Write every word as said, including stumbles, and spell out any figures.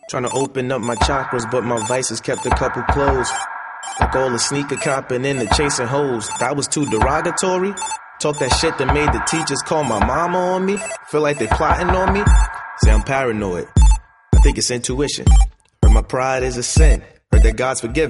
Trying to open up my chakras, but my vices kept a couple closed. Like all the sneaker copping and the chasing hoes. That was too derogatory. Talk that shit that made the teachers call my mama on me. Feel like they plotting on me. Say I'm paranoid. I think it's intuition. Heard my pride is a sin. Heard that God's forgiven.